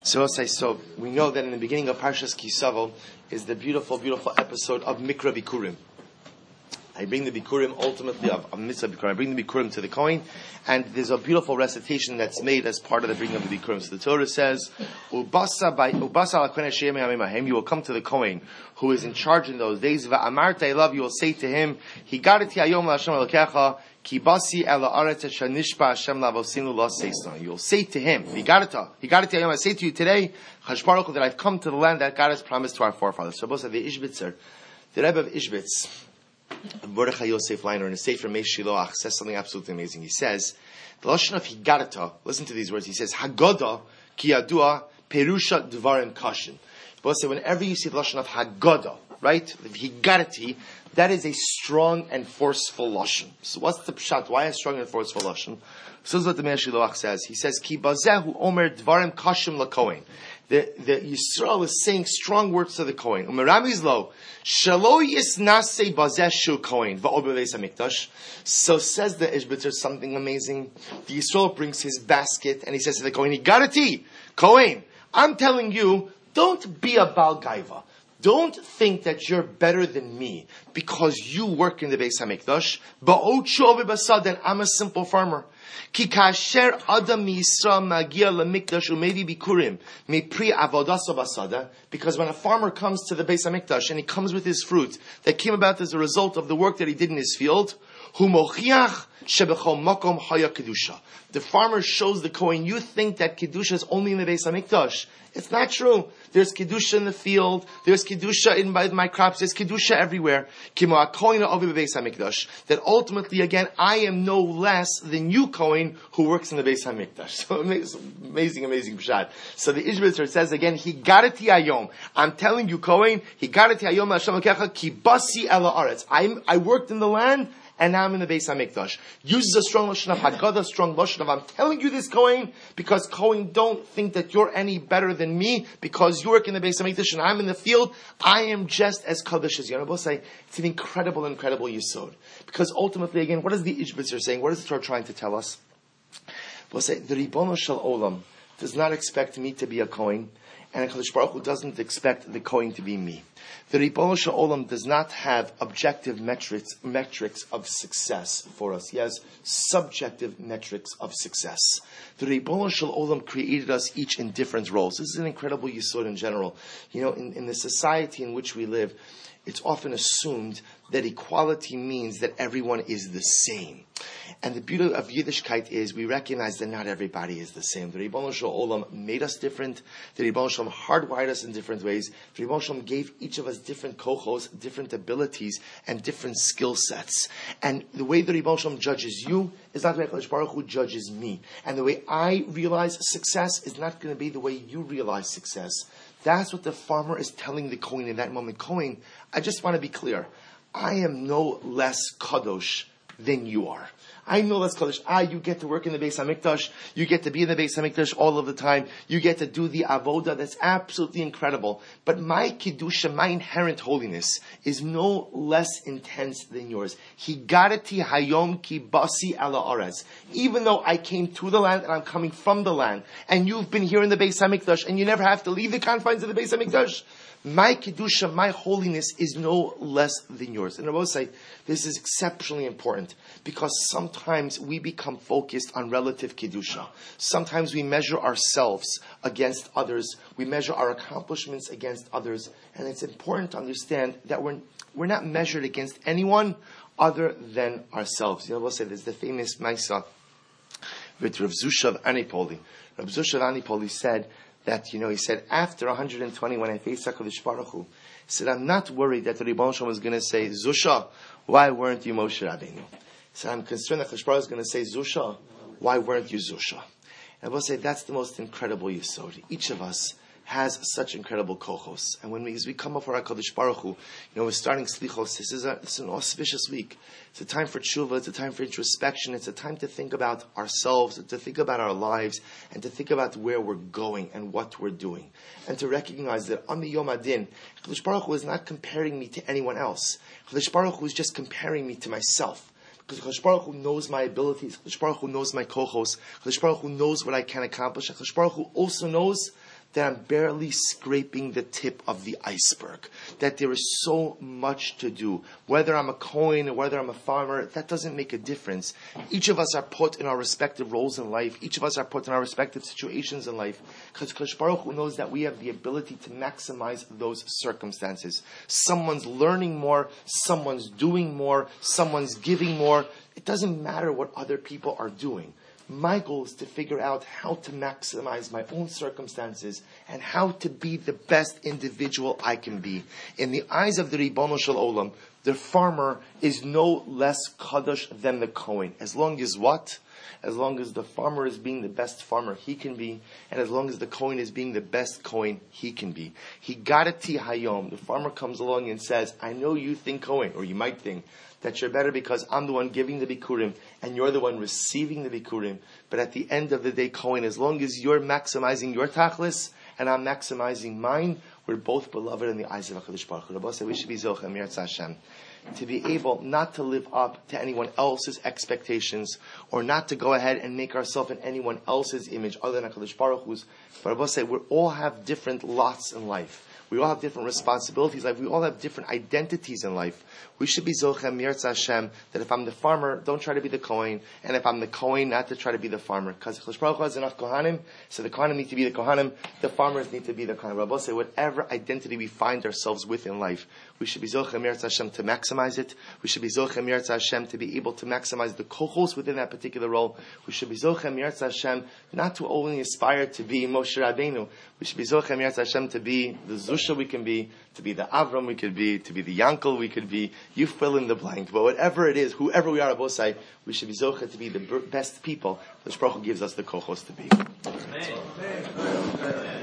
So I'll say, so we know that in the beginning of Parshas Kisavo is the beautiful, beautiful episode of Mikra Bikurim. I bring the Bikurim ultimately of Mitzvah Bikurim. I bring the Bikurim to the Kohen, and there's a beautiful recitation that's made as part of the bringing of the Bikurim. So the Torah says, Ubasa al Kohen Hashem Yamim, you will come to the Kohen who is in charge in those days. Va'amarta elav, you will say to him, Higarati hayom la'Hashem Elokecha, Kibasi ela aretz shanishpa Hashem lavosinu laseisna. You will say to him, Higarati hayom, I say to you today, Chash Baruch Hu, that I've come to the land that God has promised to our forefathers. So both of the Ishbitzer, the Rebbe of Ishbitz, Mordechai Yosef Leiner in a Sefer Mei Shiloach says something absolutely amazing. He says, the Lashon of Higarata, listen to these words, he says, Haggadah ki yadua perusha dvarim kashin. But say, whenever you see the Lashon of Haggadah, right, the Higarati, that is a strong and forceful Lashon. So what's the pshat? Why a strong and forceful Lashon? So this is what the Mei Shiloach says. He says, Ki bazehu omer dvarim kashim lakohen. The Yisrael is saying strong words to the Kohen. Umeramizlo, shelo yisnasei bazeshu Kohen va'obeveis hamikdash. So says the Ishbitzer something amazing. The Yisrael brings his basket and he says to the Kohen, Higarati, Kohen, I'm telling you, don't be a Baal Gaiva. Don't think that you're better than me because you work in the Beis Hamikdash. Ba'ochu obebasaden, I'm a simple farmer. Ki kasher adam Yisrael magia lemikdash umevi bikurim mipri avodaso basada. Because when a farmer comes to the Beis Hamikdash and he comes with his fruit that came about as a result of the work that he did in his field, hu mochiach shebechol makom haya kedusha. The farmer shows the Kohen, you think that kedusha is only in the Beis Hamikdash. It's not true. There's kedusha in the field. There's kedusha in my crops. There's kedusha everywhere. That ultimately, again, I am no less than you, Kohen, who works in the Beis Hamikdash. So amazing pshat. So the Ishbitzer says again, Higarati hayom. I'm telling you, Kohen, Higarati hayom Hashem Elokecha ki basi ela aretz. I worked in the land. And now I'm in the Beis Hamikdash. Uses a strong lashon of Haggadah, strong lashon of I'm telling you this, Kohen, because Kohen, don't think that you're any better than me because you work in the Beis Hamikdash and I'm in the field. I am just as Kaddish as you. And I will say it's an incredible yisod. Because ultimately, again, what is the Ishbitzer saying? What is the Torah trying to tell us? We'll say the Ribono Shel Olam does not expect me to be a Kohen, and HaKadosh Baruch Hu doesn't expect the Kohen to be me. The Ribono Shel Olam does not have objective metrics of success for us. He has subjective metrics of success. The Ribono Shel Olam created us each in different roles. This is an incredible yisod in general. You know, in the society in which we live, it's often assumed that equality means that everyone is the same. And the beauty of Yiddishkeit is we recognize that not everybody is the same. The Ribono Shel Olam made us different. The Ribono Shel Olam hardwired us in different ways. The Ribono Shel Olam gave each of us different kochos, different abilities, and different skill sets. And the way the Ribono Shel Olam judges you is not the way HaKadosh Baruch Hu judges me. And the way I realize success is not going to be the way you realize success. That's what the farmer is telling the Kohen in that moment. Kohen, I just want to be clear. I am no less kadosh than you are. I know less kadosh. You get to work in the Beis Hamikdash. You get to be in the Beis Hamikdash all of the time. You get to do the avoda. That's absolutely incredible. But my kedusha, my inherent holiness, is no less intense than yours. Higarati hayom ki basi ala aretz. Even though I came to the land and I'm coming from the land, and you've been here in the Beis Hamikdash, and you never have to leave the confines of the Beis Hamikdash, my kedusha, my holiness is no less than yours. And I will say, this is exceptionally important because sometimes we become focused on relative kedusha. Sometimes we measure ourselves against others. We measure our accomplishments against others. And it's important to understand that we're not measured against anyone other than ourselves. You know, I will say, there's the famous Maisa with Rav Zusha of Anipoli. Rav Zusha of Anipoli said, that, you know, he said, after 120, when I faced HaKadosh Baruch Hu, he said, I'm not worried that the Ribono Shel Olam was going to say, Zusha, why weren't you Moshe Rabbeinu? He said, I'm concerned that HaKadosh Baruch Hu is going to say, Zusha, why weren't you Zusha? And we'll say, that's the most incredible yisod. Each of us has such incredible kochos. And as we come before HaKadosh Baruch Hu, you know, we're starting Slichos. This is an auspicious week. It's a time for tshuva. It's a time for introspection. It's a time to think about ourselves, to think about our lives, and to think about where we're going and what we're doing. And to recognize that on the Yom Adin, HaKadosh Baruch Hu is not comparing me to anyone else. HaKadosh Baruch Hu is just comparing me to myself. Because HaKadosh Baruch Hu knows my abilities. HaKadosh Baruch Hu knows my kochos. HaKadosh Baruch Hu knows what I can accomplish. HaKadosh Baruch Hu also knows that I'm barely scraping the tip of the iceberg, that there is so much to do. Whether I'm a Kohen or whether I'm a farmer, that doesn't make a difference. Each of us are put in our respective roles in life. Each of us are put in our respective situations in life, because Kadosh Baruch Hu knows that we have the ability to maximize those circumstances. Someone's learning more, someone's doing more, someone's giving more. It doesn't matter what other people are doing. My goal is to figure out how to maximize my own circumstances and how to be the best individual I can be. In the eyes of the Ribono Shel Olam, the farmer is no less kadosh than the Kohen. As long as what? As long as the farmer is being the best farmer he can be, and as long as the Kohen is being the best Kohen he can be. He got it hayom. The farmer comes along and says, I know you think Kohen, or you might think, that you're better because I'm the one giving the Bikurim and you're the one receiving the Bikurim. But at the end of the day, Kohen, as long as you're maximizing your tachlis and I'm maximizing mine, we're both beloved in the eyes of HaKadosh Baruch Hu. Rabbi said we should be Zocha Mirza Hashem, to be able not to live up to anyone else's expectations or not to go ahead and make ourselves in anyone else's image other than HaKadosh Baruch Hu's. But Rabbi said we all have different lots in life. We all have different responsibilities in life. We all have different identities in life. We should be Zochem Mirza Hashem, that if I'm the farmer, don't try to be the Kohen, and if I'm the Kohen, not to try to be the farmer. Because Kadosh Baruch Hu has enough Kohanim, so the Kohanim need to be the Kohanim, the farmers need to be the Kohanim. Rabbi say, whatever identity we find ourselves with in life, we should be Zochem Mirza Hashem to maximize it. We should be Zochem Mirza Hashem to be able to maximize the kochos within that particular role. We should be Zochem Mirza Hashem not to only aspire to be Moshe Rabbeinu. We should be Zochem Mirza Hashem to be the Zusha we can be, to be the Avram we could be, to be the Yankel we could be. You fill in the blank. But whatever it is, whoever we are at Bosai, we should be Zocha to be the best people. The Baruch Hu gives us the kochos to be. Amen.